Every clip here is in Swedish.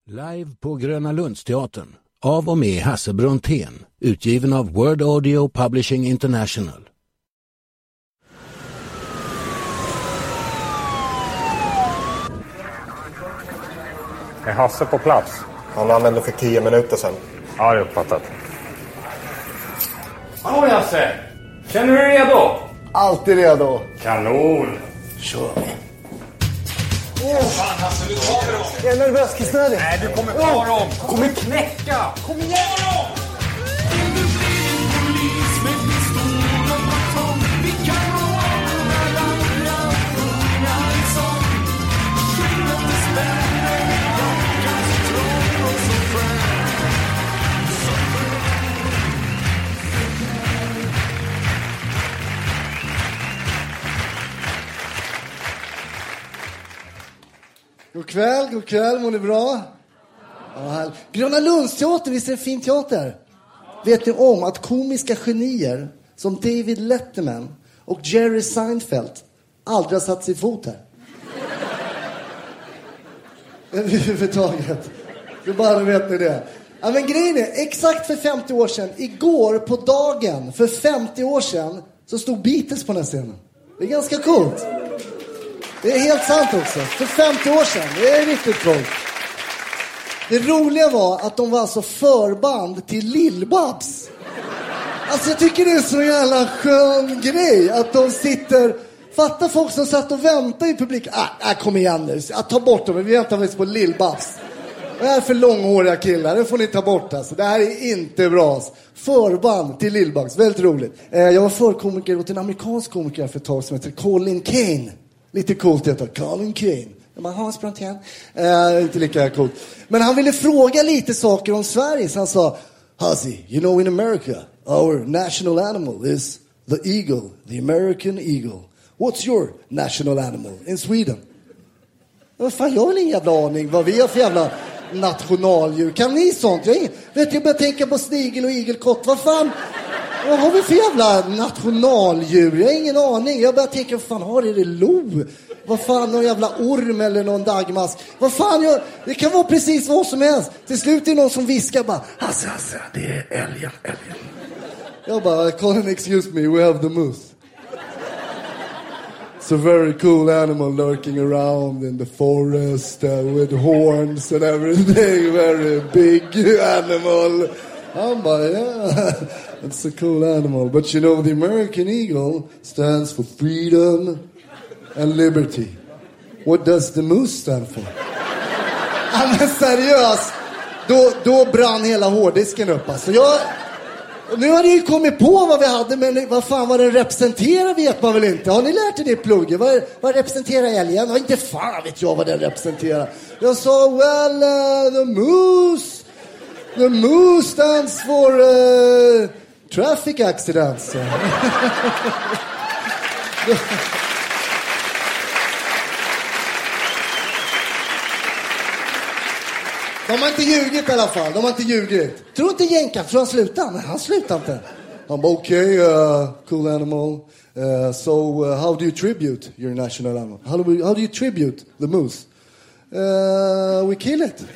Live på Gröna Lundsteatern av och med Hasse Brontén, utgiven av Word Audio Publishing International. Är Hasse på plats? Han anlände för 10 minuter sedan. Ja, det är uppfattat. Hallå Hasse! Känner du dig redo? Alltid redo. Kanon! Kör vi. Fan Hasse, nu tar vi dem! Jag är nervös, kissnödig. Nej, du kommer ta dem! Kommer knäcka! Kom igen! God kväll, mår ni bra? Ja, Gröna Lundsteatern, visst är det en fin teater? Vet ni om att komiska genier som David Letterman och Jerry Seinfeld aldrig har satt sig fot här? Överhuvudtaget. Så bara vet ni det. Ja, men grejen är, exakt för 50 år sedan, igår på dagen, för 50 år sedan, så stod Beatles på den här scenen. Det är ganska coolt. Det är helt sant också. För 50 år sedan. Det är riktigt coolt. Det roliga var att de var alltså förband till Lill-Babs. Alltså jag tycker det är så jävla skön grej att de sitter... Fatta folk som satt och väntade i publiken. Kom igen nu. Ta bort dem. Vi väntar väl på Lill-Babs. Det här är för långhåriga killar. Det får ni ta bort alltså. Det här är inte bra. Förband till Lill-Babs. Väldigt roligt. Jag var förkomiker åt en amerikansk komiker för ett tag som heter Colin Kane. Lite coolt heter Colin Kane. Man har Brontén. Inte lika coolt. Men han ville fråga lite saker om Sverige. Så han sa, Hazi, you know in America, our national animal is the eagle, the American eagle. What's your national animal in Sweden? Vad fan, jag har ingen jävla aning vad vi har för jävla nationaldjur. Kan ni sånt? Jag börjar tänka på snigel och igelkott. Vad fan? Vad har vi för jävla nationaldjur? Jag har ingen aning. Jag börjar tänka, vad fan har det lo? Vad fan, någon jävla orm eller någon dagmask? Vad fan, det kan vara precis vad som helst. Till slut är det någon som viskar bara, Hasse, det är älgen. Jag bara, Colin, excuse me, we have the moose. It's a very cool animal lurking around in the forest with horns and everything. Very big animal. I'm bara, yeah, it's a cool animal. But you know, the American eagle stands for freedom and liberty. What does the moose stand for? Ja, men seriöst. Då brann hela hårddisken upp. Alltså nu har ni ju kommit på vad vi hade, men vad fan vad den representerar vet man väl inte. Har ni lärt er det plugget? Vad representerar älgen? Ja, inte fan vet jag vad den representerar. Jag sa, well, the moose. The moose stands for traffic accidents. De har inte ljugit i alla fall. De har inte ljugit. Tror inte Jenka, tror han slutar? Men han slutar inte. Han bara, okay, cool animal. So how do you tribute your national animal? How do you tribute the moose? We kill it.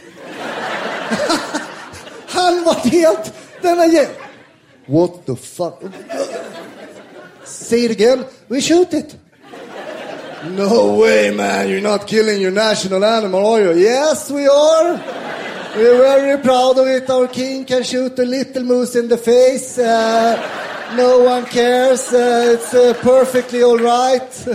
Han var helt... What the fuck? Say it again. We shoot it. No way, man. You're not killing your national animal, are you? Yes, we are. We're very proud of it. Our king can shoot a little moose in the face. No one cares. It's perfectly all right.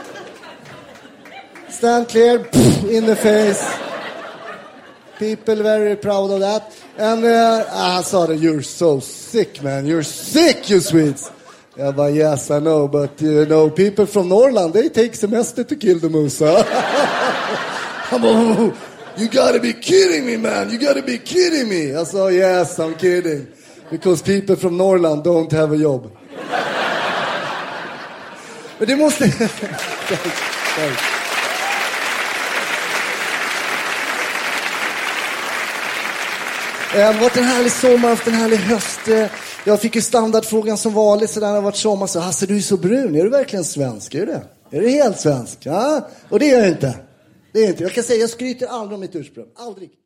Stand clear. In the face. People very proud of that. And han sa det, you're so sick, man. You're sick, you Swedes. Jag bara, yes, I know. But, you know, people from Norrland, they take semester to kill the moose. Han bara, you gotta be kidding me, man. You gotta be kidding me. I said, yes, I'm kidding. Because people from Norrland don't have a job. Men det måste... Det har varit en härlig sommar, haft en härlig höst. Jag fick ju standardfrågan som vanligt, så där har varit sommar. Så, Hasse, du är så brun. Är du verkligen svensk? Är det? Är du helt svensk? Ja, och det är jag inte. Det är inte. Jag kan säga, jag skryter aldrig om mitt ursprung. Aldrig.